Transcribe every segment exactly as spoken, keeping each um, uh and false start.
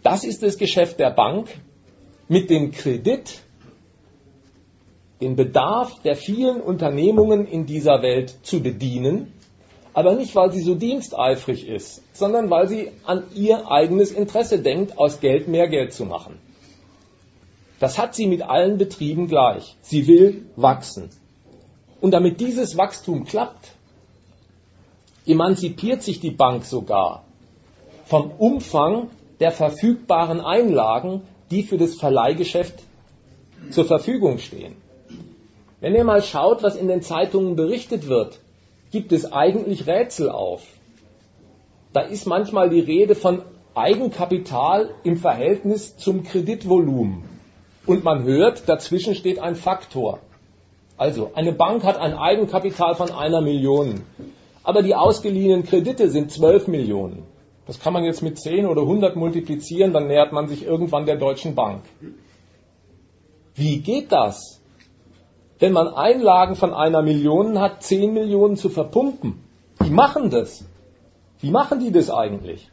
Das ist das Geschäft der Bank, mit dem Kredit den Bedarf der vielen Unternehmungen in dieser Welt zu bedienen, aber nicht, weil sie so diensteifrig ist, sondern weil sie an ihr eigenes Interesse denkt, aus Geld mehr Geld zu machen. Das hat sie mit allen Betrieben gleich. Sie will wachsen. Und damit dieses Wachstum klappt, emanzipiert sich die Bank sogar vom Umfang der verfügbaren Einlagen, die für das Verleihgeschäft zur Verfügung stehen. Wenn ihr mal schaut, was in den Zeitungen berichtet wird, gibt es eigentlich Rätsel auf. Da ist manchmal die Rede von Eigenkapital im Verhältnis zum Kreditvolumen. Und man hört, dazwischen steht ein Faktor. Also, eine Bank hat ein Eigenkapital von einer Million. Aber die ausgeliehenen Kredite sind zwölf Millionen. Das kann man jetzt mit zehn oder hundert multiplizieren, dann nähert man sich irgendwann der Deutschen Bank. Wie geht das? Wenn man Einlagen von einer Million hat, zehn Millionen zu verpumpen. Die machen das. Wie machen die das eigentlich?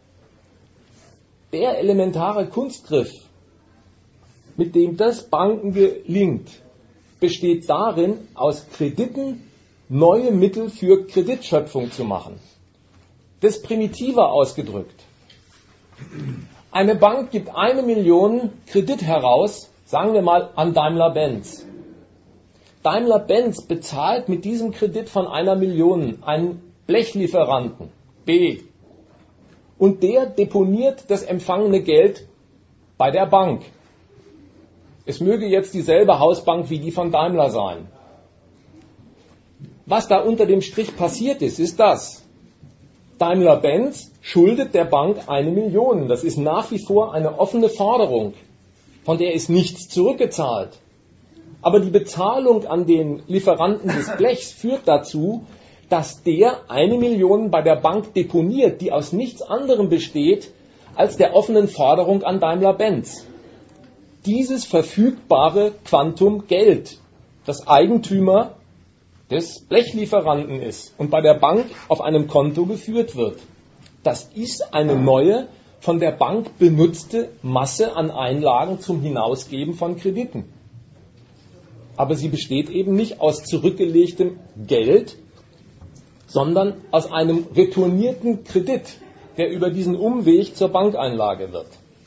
Der elementare Kunstgriff, mit dem das Banken gelingt, besteht darin, aus Krediten neue Mittel für Kreditschöpfung zu machen. Das primitiver ausgedrückt. Eine Bank gibt eine Million Kredit heraus, sagen wir mal an Daimler-Benz. Daimler-Benz bezahlt mit diesem Kredit von einer Million einen Blechlieferanten, B. Und der deponiert das empfangene Geld bei der Bank. Es möge jetzt dieselbe Hausbank wie die von Daimler sein. Was da unter dem Strich passiert ist, ist das. Daimler-Benz schuldet der Bank eine Million. Das ist nach wie vor eine offene Forderung, von der ist nichts zurückgezahlt. Aber die Bezahlung an den Lieferanten des Blechs führt dazu, dass der eine Million bei der Bank deponiert, die aus nichts anderem besteht als der offenen Forderung an Daimler-Benz. Dieses verfügbare Quantum Geld, das Eigentümer des Blechlieferanten ist und bei der Bank auf einem Konto geführt wird, das ist eine neue, von der Bank benutzte Masse an Einlagen zum Hinausgeben von Krediten. Aber sie besteht eben nicht aus zurückgelegtem Geld, sondern aus einem retournierten Kredit, der über diesen Umweg zur Bankeinlage wird.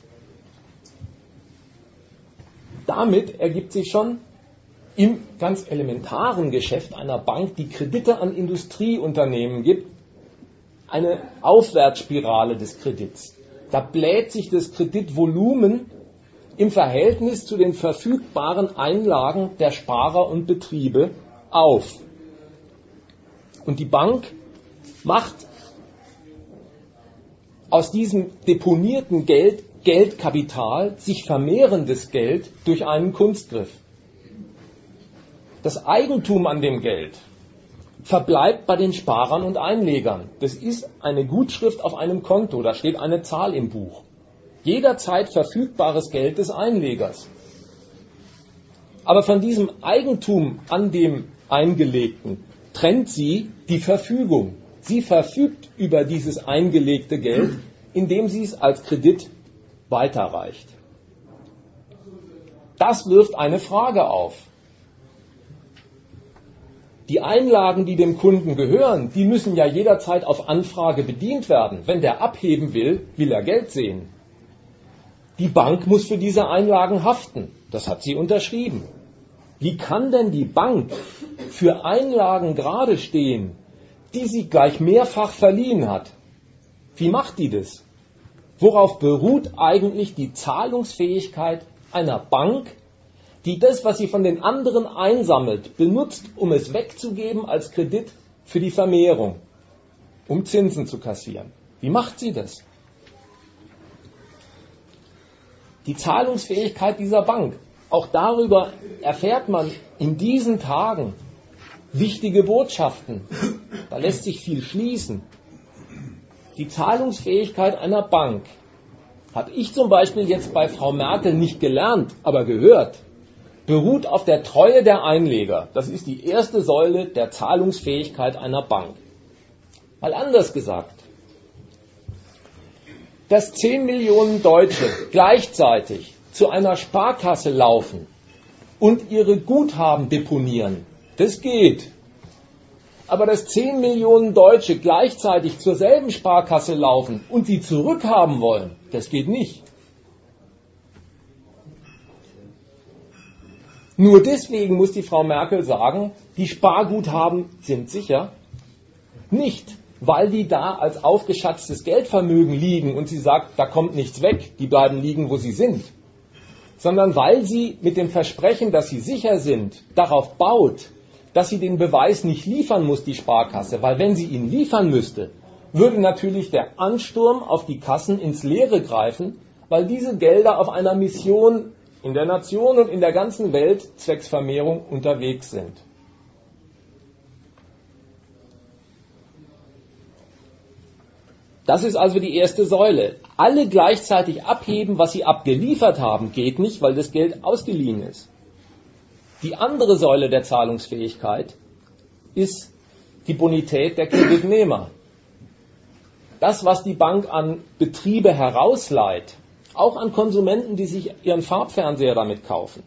Damit ergibt sich schon im ganz elementaren Geschäft einer Bank, die Kredite an Industrieunternehmen gibt, eine Aufwärtsspirale des Kredits. Da bläht sich das Kreditvolumen im Verhältnis zu den verfügbaren Einlagen der Sparer und Betriebe auf. Und die Bank macht aus diesem deponierten Geld Geldkapital, sich vermehrendes Geld durch einen Kunstgriff. Das Eigentum an dem Geld verbleibt bei den Sparern und Einlegern. Das ist eine Gutschrift auf einem Konto, da steht eine Zahl im Buch. Jederzeit verfügbares Geld des Einlegers. Aber von diesem Eigentum an dem Eingelegten trennt sie die Verfügung. Sie verfügt über dieses eingelegte Geld, indem sie es als Kredit weiterreicht. Das wirft eine Frage auf. Die Einlagen, die dem Kunden gehören, die müssen ja jederzeit auf Anfrage bedient werden. Wenn der abheben will, will er Geld sehen. Die Bank muss für diese Einlagen haften. Das hat sie unterschrieben. Wie kann denn die Bank für Einlagen gerade stehen, die sie gleich mehrfach verliehen hat? Wie macht die das? Worauf beruht eigentlich die Zahlungsfähigkeit einer Bank, die das, was sie von den anderen einsammelt, benutzt, um es wegzugeben als Kredit für die Vermehrung, um Zinsen zu kassieren? Wie macht sie das? Die Zahlungsfähigkeit dieser Bank, auch darüber erfährt man in diesen Tagen wichtige Botschaften. Da lässt sich viel schließen. Die Zahlungsfähigkeit einer Bank, habe ich zum Beispiel jetzt bei Frau Merkel nicht gelernt, aber gehört, beruht auf der Treue der Einleger. Das ist die erste Säule der Zahlungsfähigkeit einer Bank. Mal anders gesagt, dass zehn Millionen Deutsche gleichzeitig zu einer Sparkasse laufen und ihre Guthaben deponieren, das geht. Aber dass zehn Millionen Deutsche gleichzeitig zur selben Sparkasse laufen und sie zurückhaben wollen, das geht nicht. Nur deswegen muss die Frau Merkel sagen, die Sparguthaben sind sicher. Nicht, weil die da als aufgeschatztes Geldvermögen liegen und sie sagt, da kommt nichts weg, die bleiben liegen, wo sie sind. Sondern weil sie mit dem Versprechen, dass sie sicher sind, darauf baut, dass sie den Beweis nicht liefern muss, die Sparkasse. Weil wenn sie ihn liefern müsste, würde natürlich der Ansturm auf die Kassen ins Leere greifen, weil diese Gelder auf einer Mission in der Nation und in der ganzen Welt zwecks Vermehrung unterwegs sind. Das ist also die erste Säule. Alle gleichzeitig abheben, was sie abgeliefert haben, geht nicht, weil das Geld ausgeliehen ist. Die andere Säule der Zahlungsfähigkeit ist die Bonität der Kreditnehmer. Das, was die Bank an Betriebe herausleiht, auch an Konsumenten, die sich ihren Farbfernseher damit kaufen,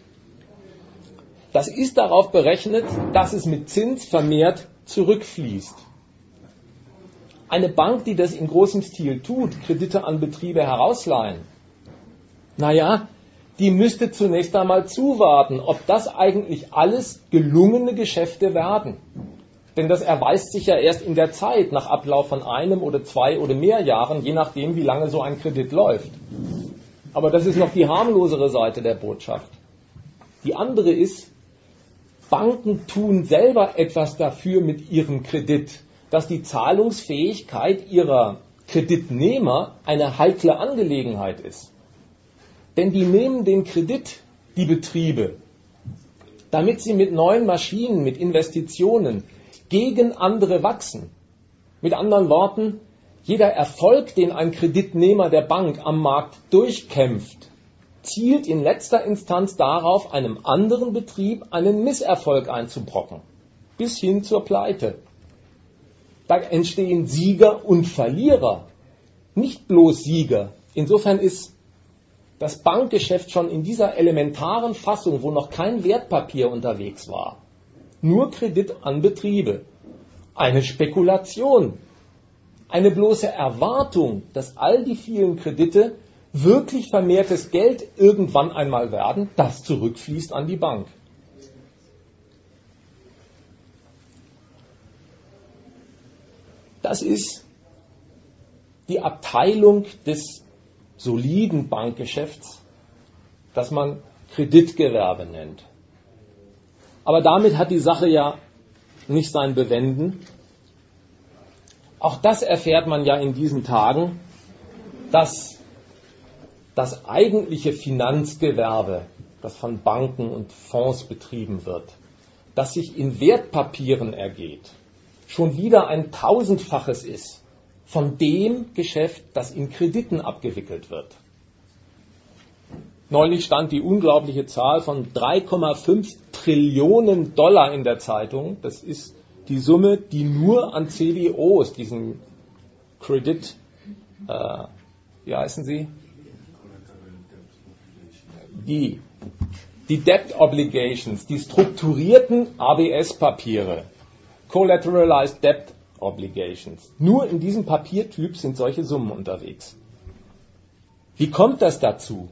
das ist darauf berechnet, dass es mit Zins vermehrt zurückfließt. Eine Bank, die das in großem Stil tut, Kredite an Betriebe herausleihen, naja, die müsste zunächst einmal zuwarten, ob das eigentlich alles gelungene Geschäfte werden. Denn das erweist sich ja erst in der Zeit, nach Ablauf von einem oder zwei oder mehr Jahren, je nachdem, wie lange so ein Kredit läuft. Aber das ist noch die harmlosere Seite der Botschaft. Die andere ist, Banken tun selber etwas dafür mit ihrem Kredit, dass die Zahlungsfähigkeit ihrer Kreditnehmer eine heikle Angelegenheit ist. Denn die nehmen den Kredit, die Betriebe, damit sie mit neuen Maschinen, mit Investitionen gegen andere wachsen. Mit anderen Worten, jeder Erfolg, den ein Kreditnehmer der Bank am Markt durchkämpft, zielt in letzter Instanz darauf, einem anderen Betrieb einen Misserfolg einzubrocken, bis hin zur Pleite. Da entstehen Sieger und Verlierer, nicht bloß Sieger. Insofern ist das Bankgeschäft schon in dieser elementaren Fassung, wo noch kein Wertpapier unterwegs war, nur Kredit an Betriebe, eine Spekulation, eine bloße Erwartung, dass all die vielen Kredite wirklich vermehrtes Geld irgendwann einmal werden, das zurückfließt an die Bank. Das ist die Abteilung des soliden Bankgeschäfts, das man Kreditgewerbe nennt. Aber damit hat die Sache ja nicht sein Bewenden. Auch das erfährt man ja in diesen Tagen, dass das eigentliche Finanzgewerbe, das von Banken und Fonds betrieben wird, das sich in Wertpapieren ergeht, schon wieder ein Tausendfaches ist von dem Geschäft, das in Krediten abgewickelt wird. Neulich stand die unglaubliche Zahl von drei Komma fünf Trillionen Dollar in der Zeitung. Das ist die Summe, die nur an C D Os, diesen Credit, äh, wie heißen sie? Die, die Debt Obligations, die strukturierten A B S-Papiere, Collateralized Debt Obligations. Nur in diesem Papiertyp sind solche Summen unterwegs. Wie kommt das dazu?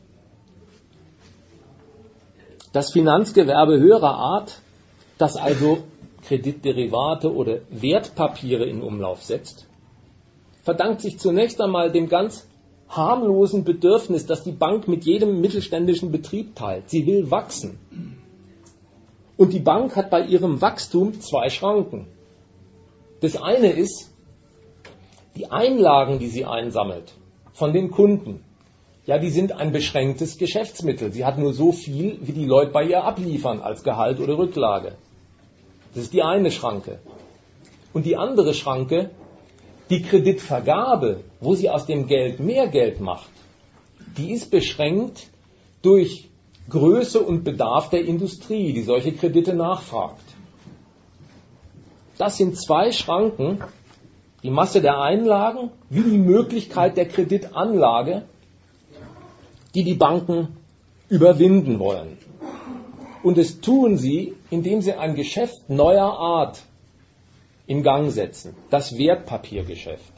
Das Finanzgewerbe höherer Art, das also Kreditderivate oder Wertpapiere in Umlauf setzt, verdankt sich zunächst einmal dem ganz harmlosen Bedürfnis, das die Bank mit jedem mittelständischen Betrieb teilt. Sie will wachsen. Und die Bank hat bei ihrem Wachstum zwei Schranken. Das eine ist die Einlagen, die sie einsammelt von den Kunden. Ja, die sind ein beschränktes Geschäftsmittel. Sie hat nur so viel, wie die Leute bei ihr abliefern als Gehalt oder Rücklage. Das ist die eine Schranke. Und die andere Schranke, die Kreditvergabe, wo sie aus dem Geld mehr Geld macht, die ist beschränkt durch Größe und Bedarf der Industrie, die solche Kredite nachfragt. Das sind zwei Schranken, Die Masse der Einlagen wie die Möglichkeit der Kreditanlage, die die Banken überwinden wollen. Und es tun sie, indem sie ein Geschäft neuer Art in Gang setzen, das Wertpapiergeschäft.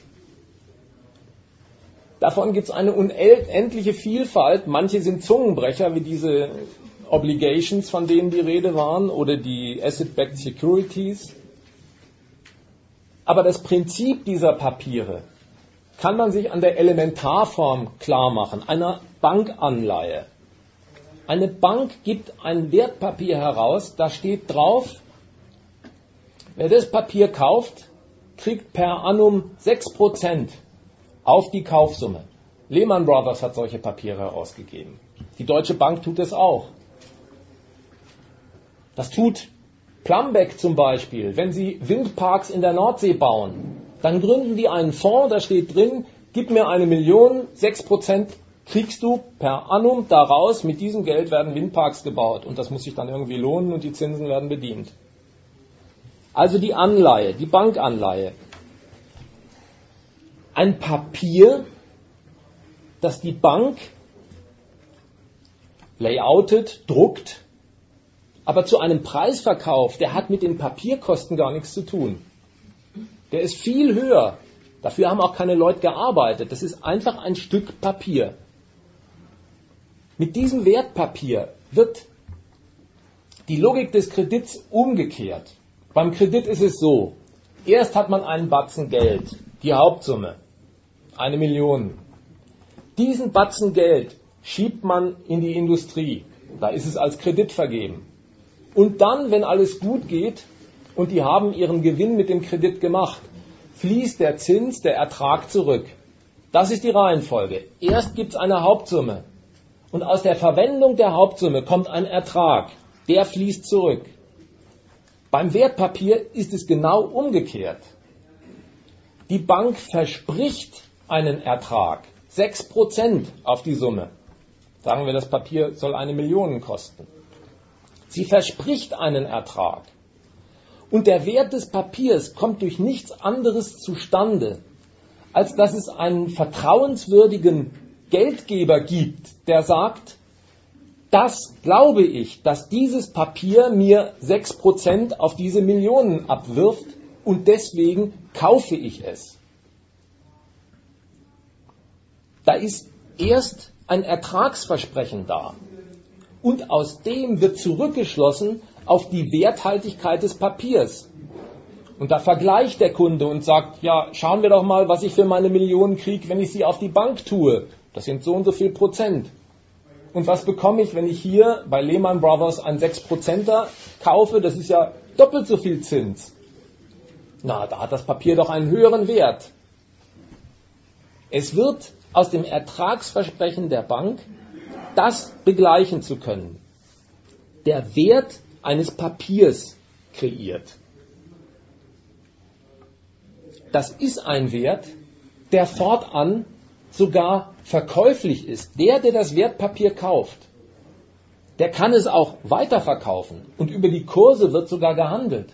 Davon gibt es eine unendliche Vielfalt. Manche sind Zungenbrecher, wie diese Obligations, von denen die Rede waren, oder die Asset-Backed Securities. Aber das Prinzip dieser Papiere kann man sich an der Elementarform klar machen, einer Bankanleihe. Eine Bank gibt ein Wertpapier heraus, da steht drauf, wer das Papier kauft, kriegt per annum sechs Prozent auf die Kaufsumme. Lehman Brothers hat solche Papiere herausgegeben. Die Deutsche Bank tut es auch. Das tut Plumbeck zum Beispiel. Wenn sie Windparks in der Nordsee bauen, dann gründen die einen Fonds, da steht drin, gib mir eine Million, sechs Prozent kriegst du per annum daraus, mit diesem Geld werden Windparks gebaut und das muss sich dann irgendwie lohnen und die Zinsen werden bedient. Also die Anleihe, die Bankanleihe. Ein Papier, das die Bank layoutet, druckt, aber zu einem Preisverkauf, der hat mit den Papierkosten gar nichts zu tun. Der ist viel höher. Dafür haben auch keine Leute gearbeitet. Das ist einfach ein Stück Papier. Mit diesem Wertpapier wird die Logik des Kredits umgekehrt. Beim Kredit ist es so, erst hat man einen Batzen Geld, die Hauptsumme, eine Million. Diesen Batzen Geld schiebt man in die Industrie. Da ist es als Kredit vergeben. Und dann, wenn alles gut geht und die haben ihren Gewinn mit dem Kredit gemacht, fließt der Zins, der Ertrag zurück. Das ist die Reihenfolge. Erst gibt es eine Hauptsumme und aus der Verwendung der Hauptsumme kommt ein Ertrag. Der fließt zurück. Beim Wertpapier ist es genau umgekehrt. Die Bank verspricht einen Ertrag, sechs Prozent auf die Summe. Sagen wir, das Papier soll eine Million kosten. Sie verspricht einen Ertrag. Und der Wert des Papiers kommt durch nichts anderes zustande, als dass es einen vertrauenswürdigen Geldgeber gibt, der sagt, das glaube ich, dass dieses Papier mir sechs Prozent auf diese Millionen abwirft und deswegen kaufe ich es. Da ist erst ein Ertragsversprechen da. Und aus dem wird zurückgeschlossen auf die Werthaltigkeit des Papiers. Und da vergleicht der Kunde und sagt, ja, schauen wir doch mal, was ich für meine Millionen kriege, wenn ich sie auf die Bank tue. Das sind so und so viel Prozent. Und was bekomme ich, wenn ich hier bei Lehman Brothers einen sechs Prozenter kaufe? Das ist ja doppelt so viel Zins. Na, da hat das Papier doch einen höheren Wert. Es wird aus dem Ertragsversprechen der Bank, das begleichen zu können, der Wert eines Papiers kreiert. Das ist ein Wert, der fortan sogar verkäuflich ist. Der, der das Wertpapier kauft, der kann es auch weiterverkaufen und über die Kurse wird sogar gehandelt.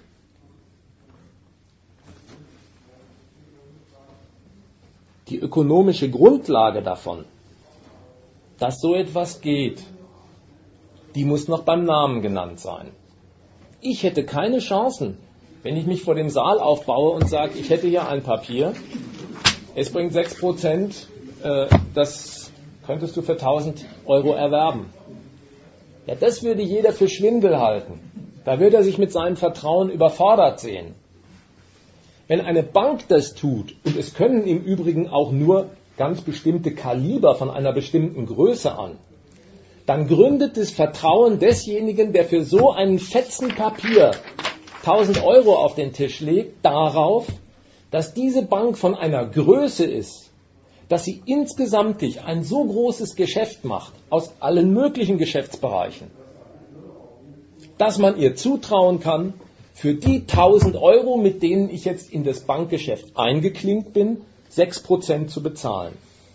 Die ökonomische Grundlage davon, dass so etwas geht, die muss noch beim Namen genannt sein. Ich hätte keine Chancen, wenn ich mich vor dem Saal aufbaue und sage, ich hätte hier ein Papier, es bringt sechs Prozent, äh, das könntest du für tausend Euro erwerben. Ja, das würde jeder für Schwindel halten. Da würde er sich mit seinem Vertrauen überfordert sehen. Wenn eine Bank das tut, und es können im Übrigen auch nur ganz bestimmte Kaliber von einer bestimmten Größe an, dann gründet das Vertrauen desjenigen, der für so einen Fetzen Papier tausend Euro auf den Tisch legt, darauf, dass diese Bank von einer Größe ist, dass sie insgesamt ein so großes Geschäft macht, aus allen möglichen Geschäftsbereichen, dass man ihr zutrauen kann, für die tausend Euro, mit denen ich jetzt in das Bankgeschäft eingeklinkt bin, sechs Prozent zu bezahlen.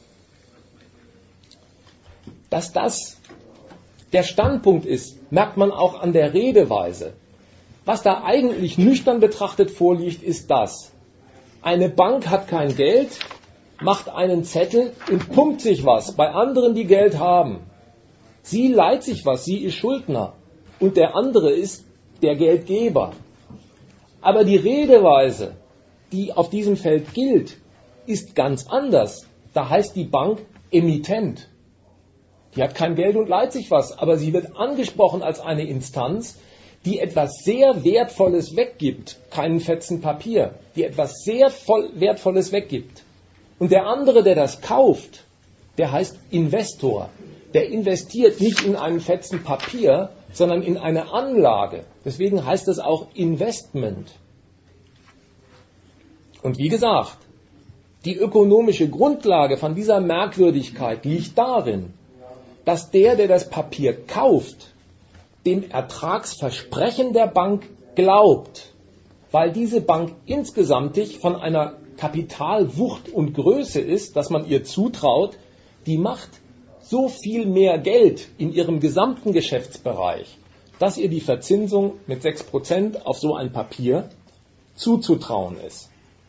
Dass das der Standpunkt ist, merkt man auch an der Redeweise. Was da eigentlich nüchtern betrachtet vorliegt, ist das. Eine Bank hat kein Geld, macht einen Zettel und pumpt sich was bei anderen, die Geld haben. Sie leiht sich was, sie ist Schuldner und der andere ist der Geldgeber. Aber die Redeweise, die auf diesem Feld gilt, ist ganz anders. Da heißt die Bank Emittent. Die hat kein Geld und leiht sich was, aber sie wird angesprochen als eine Instanz, die etwas sehr Wertvolles weggibt, keinen Fetzen Papier, die etwas sehr voll, Wertvolles weggibt. Und der andere, der das kauft, der heißt Investor. Der investiert nicht in einen Fetzen Papier, sondern in eine Anlage. Deswegen heißt es auch Investment. Und wie gesagt, die ökonomische Grundlage von dieser Merkwürdigkeit liegt darin, dass der, der das Papier kauft, dem Ertragsversprechen der Bank glaubt, weil diese Bank insgesamt von einer Kapitalwucht und Größe ist, dass man ihr zutraut, die macht so viel mehr Geld in ihrem gesamten Geschäftsbereich, dass ihr die Verzinsung mit sechs Prozent auf so ein Papier zuzutrauen ist.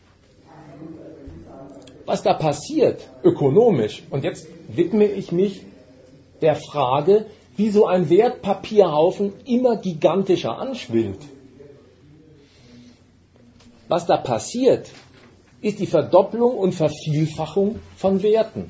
Was da passiert, ökonomisch, und jetzt widme ich mich der Frage, wie so ein Wertpapierhaufen immer gigantischer anschwillt. Was da passiert, ist die Verdopplung und Vervielfachung von Werten.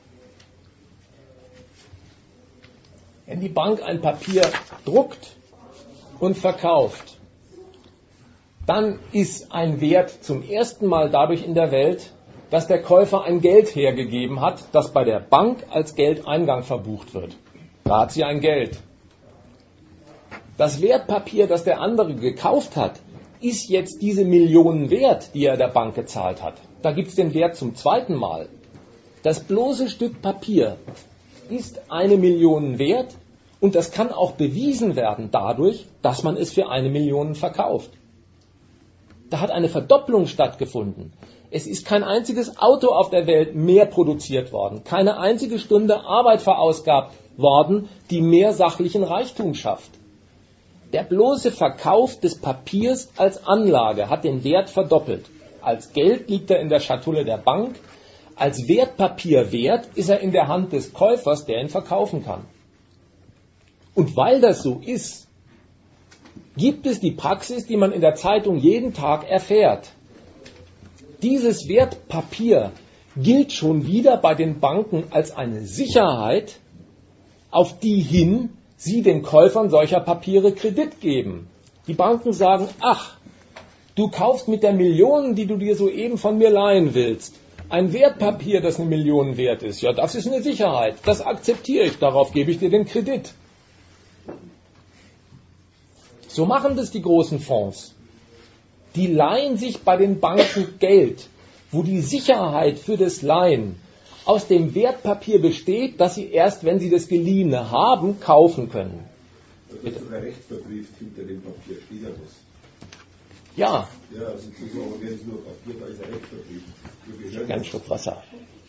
Wenn die Bank ein Papier druckt und verkauft, dann ist ein Wert zum ersten Mal dadurch in der Welt, dass der Käufer ein Geld hergegeben hat, das bei der Bank als Geldeingang verbucht wird. Da hat sie ein Geld. Das Wertpapier, das der andere gekauft hat, ist jetzt diese Millionen wert, die er der Bank gezahlt hat. Da gibt es den Wert zum zweiten Mal. Das bloße Stück Papier ist eine Million wert und das kann auch bewiesen werden dadurch, dass man es für eine Million verkauft. Da hat eine Verdopplung stattgefunden. Es ist kein einziges Auto auf der Welt mehr produziert worden, keine einzige Stunde Arbeit verausgabt worden, die mehr sachlichen Reichtum schafft. Der bloße Verkauf des Papiers als Anlage hat den Wert verdoppelt. Als Geld liegt er in der Schatulle der Bank, als Wertpapierwert ist er in der Hand des Käufers, der ihn verkaufen kann. Und weil das so ist, gibt es die Praxis, die man in der Zeitung jeden Tag erfährt. Dieses Wertpapier gilt schon wieder bei den Banken als eine Sicherheit, auf die hin sie den Käufern solcher Papiere Kredit geben. Die Banken sagen, ach, du kaufst mit der Million, die du dir soeben von mir leihen willst, ein Wertpapier, das eine Million wert ist. Ja, das ist eine Sicherheit, das akzeptiere ich, darauf gebe ich dir den Kredit. So machen das die großen Fonds. Die leihen sich bei den Banken Geld, wo die Sicherheit für das Leihen aus dem Wertpapier besteht, dass sie erst, wenn sie das Geliehene haben, kaufen können. Also sogar Recht verbrieft hinter dem Papier, steht ja was. Ja. Ja, also sozusagen, wenn es nur Papier, da ist ein Recht verbrieft. Ein Schluck Wasser.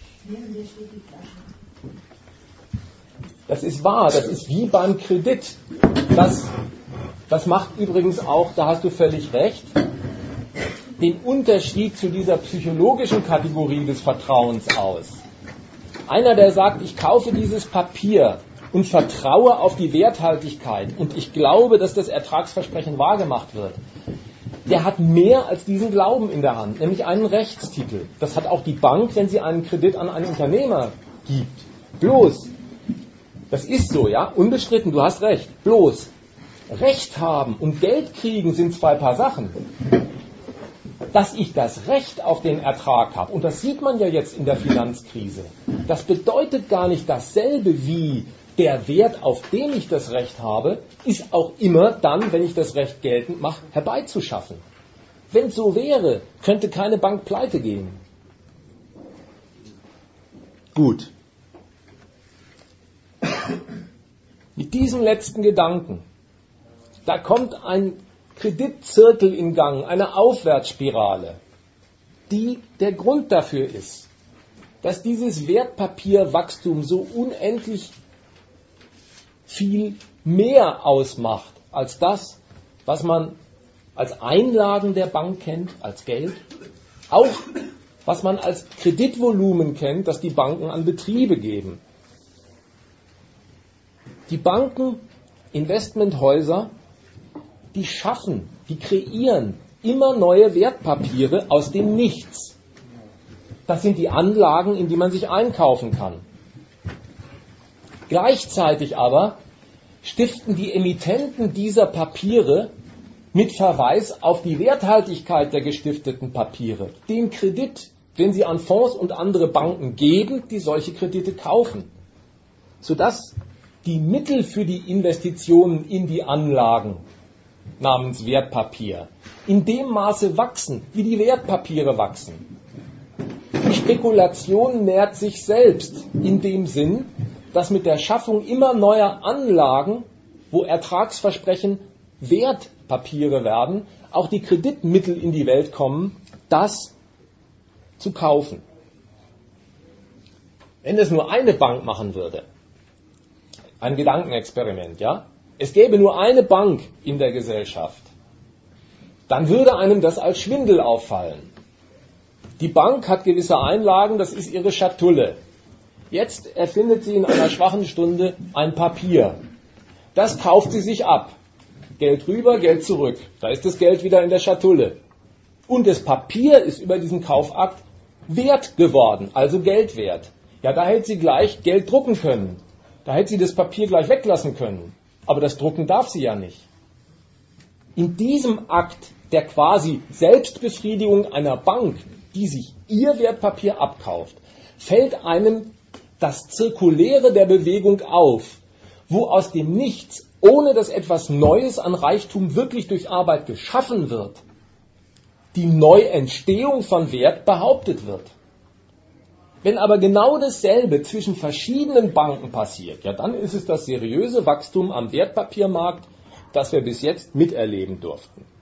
Das ist wahr, das ist wie beim Kredit. Das, das macht übrigens auch, da hast du völlig recht, den Unterschied zu dieser psychologischen Kategorie des Vertrauens aus. Einer, der sagt, ich kaufe dieses Papier und vertraue auf die Werthaltigkeit und ich glaube, dass das Ertragsversprechen wahrgemacht wird, der hat mehr als diesen Glauben in der Hand, nämlich einen Rechtstitel. Das hat auch die Bank, wenn sie einen Kredit an einen Unternehmer gibt. Bloß, das ist so, ja, unbestritten, du hast recht, bloß, Recht haben und Geld kriegen sind zwei Paar Sachen. Dass ich das Recht auf den Ertrag habe, und das sieht man ja jetzt in der Finanzkrise, das bedeutet gar nicht dasselbe wie der Wert, auf den ich das Recht habe, ist auch immer dann, wenn ich das Recht geltend mache, herbeizuschaffen. Wenn es so wäre, könnte keine Bank pleite gehen. Gut. Mit diesem letzten Gedanken, da kommt ein Kreditzirkel in Gang, eine Aufwärtsspirale, die der Grund dafür ist, dass dieses Wertpapierwachstum so unendlich viel mehr ausmacht als das, was man als Einlagen der Bank kennt, als Geld, Auch was man als Kreditvolumen kennt, das die Banken an Betriebe geben. Die Banken, Investmenthäuser, die schaffen, die kreieren immer neue Wertpapiere aus dem Nichts. Das sind die Anlagen, in die man sich einkaufen kann. Gleichzeitig aber stiften die Emittenten dieser Papiere mit Verweis auf die Werthaltigkeit der gestifteten Papiere den Kredit, den sie an Fonds und andere Banken geben, die solche Kredite kaufen, sodass die Mittel für die Investitionen in die Anlagen namens Wertpapier in dem Maße wachsen, wie die Wertpapiere wachsen. Die Spekulation nährt sich selbst in dem Sinn, dass mit der Schaffung immer neuer Anlagen, wo Ertragsversprechen Wertpapiere werden, auch die Kreditmittel in die Welt kommen, das zu kaufen. Wenn es nur eine Bank machen würde, ein Gedankenexperiment, ja, es gäbe nur eine Bank in der Gesellschaft, dann würde einem das als Schwindel auffallen. Die Bank hat gewisse Einlagen, das ist ihre Schatulle. Jetzt erfindet sie in einer schwachen Stunde ein Papier. Das kauft sie sich ab. Geld rüber, Geld zurück. Da ist das Geld wieder in der Schatulle. Und das Papier ist über diesen Kaufakt wert geworden, also Geld wert. Ja, da hätte sie gleich Geld drucken können. Da hätte sie das Papier gleich weglassen können. Aber das Drucken darf sie ja nicht. In diesem Akt der quasi Selbstbefriedigung einer Bank, die sich ihr Wertpapier abkauft, fällt einem das Zirkuläre der Bewegung auf, wo aus dem Nichts, ohne dass etwas Neues an Reichtum wirklich durch Arbeit geschaffen wird, die Neuentstehung von Wert behauptet wird. Wenn aber genau dasselbe zwischen verschiedenen Banken passiert, ja, dann ist es das seriöse Wachstum am Wertpapiermarkt, das wir bis jetzt miterleben durften.